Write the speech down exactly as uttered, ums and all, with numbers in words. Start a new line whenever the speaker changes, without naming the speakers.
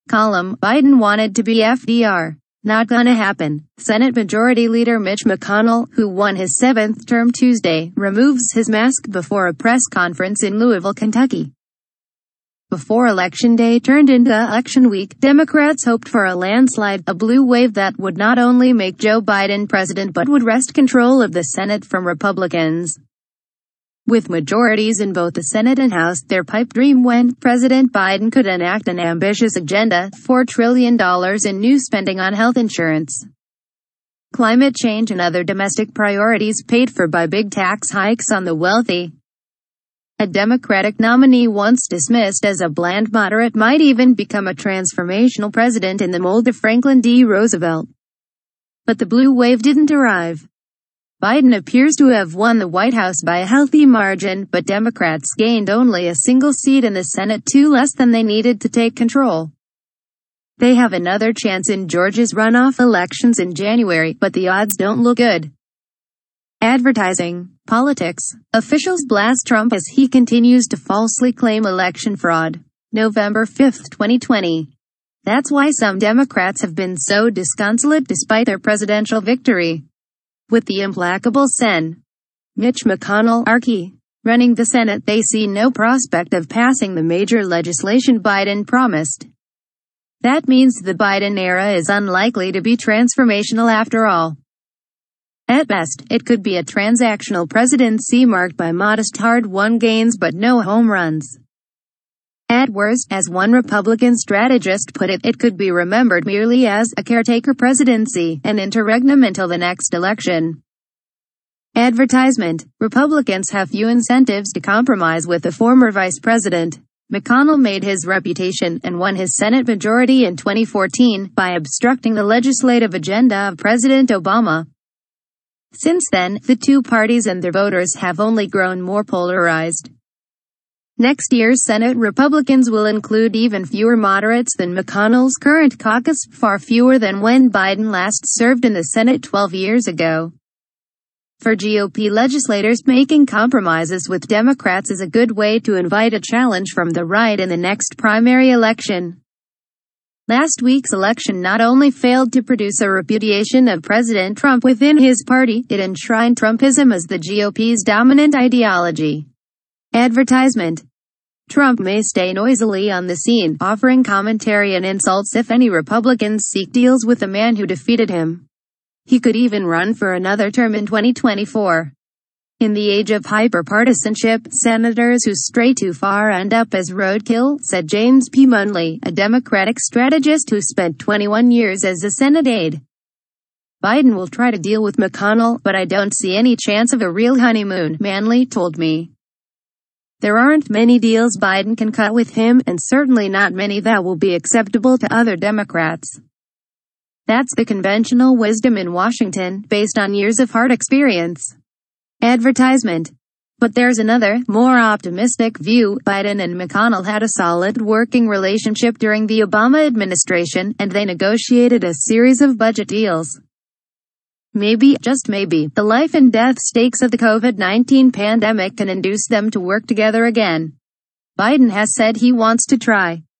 Column: Biden wanted to be F D R. Not gonna happen. Senate Majority Leader Mitch McConnell, who won his seventh term Tuesday, removes his mask before a press conference in Louisville, Kentucky. Before Election Day turned into Election Week, Democrats hoped for a landslide, a blue wave that would not only make Joe Biden president but would wrest control of the Senate from Republicans. With majorities in both the Senate and House, their pipe dream went. President Biden could enact an ambitious agenda, four trillion dollars in new spending on health insurance, climate change and other domestic priorities paid for by big tax hikes on the wealthy. A Democratic nominee once dismissed as a bland moderate might even become a transformational president in the mold of Franklin D. Roosevelt. But the blue wave didn't arrive. Biden appears to have won the White House by a healthy margin, but Democrats gained only a single seat in the Senate, two less than they needed to take control. They have another chance in Georgia's runoff elections in January, but the odds don't look good. Advertising. Politics. Officials blast Trump as he continues to falsely claim election fraud. November fifth, twenty twenty. That's why some Democrats have been so disconsolate despite their presidential victory. With the implacable Sen. Mitch McConnell archy running the Senate, they see no prospect of passing the major legislation Biden promised. That means the Biden era is unlikely to be transformational after all. At best, it could be a transactional presidency marked by modest hard-won gains but no home runs. At worst, as one Republican strategist put it, it could be remembered merely as a caretaker presidency, an interregnum until the next election. Advertisement. Republicans have few incentives to compromise with the former vice president. McConnell made his reputation and won his Senate majority in twenty fourteen by obstructing the legislative agenda of President Obama. Since then, the two parties and their voters have only grown more polarized. Next year's Senate Republicans will include even fewer moderates than McConnell's current caucus, far fewer than when Biden last served in the Senate twelve years ago. For G O P legislators, making compromises with Democrats is a good way to invite a challenge from the right in the next primary election. Last week's election not only failed to produce a repudiation of President Trump within his party, it enshrined Trumpism as the G O P's dominant ideology. Advertisement. Trump may stay noisily on the scene, offering commentary and insults if any Republicans seek deals with the man who defeated him. He could even run for another term in twenty twenty-four. In the age of hyperpartisanship, senators who stray too far end up as roadkill, said James P. Munley, a Democratic strategist who spent twenty-one years as a Senate aide. Biden will try to deal with McConnell, but I don't see any chance of a real honeymoon, Manley told me. There aren't many deals Biden can cut with him, and certainly not many that will be acceptable to other Democrats. That's the conventional wisdom in Washington, based on years of hard experience. Advertisement. But there's another, more optimistic view. Biden and McConnell had a solid working relationship during the Obama administration, and they negotiated a series of budget deals. Maybe, just maybe, the life and death stakes of the COVID nineteen pandemic can induce them to work together again. Biden has said he wants to try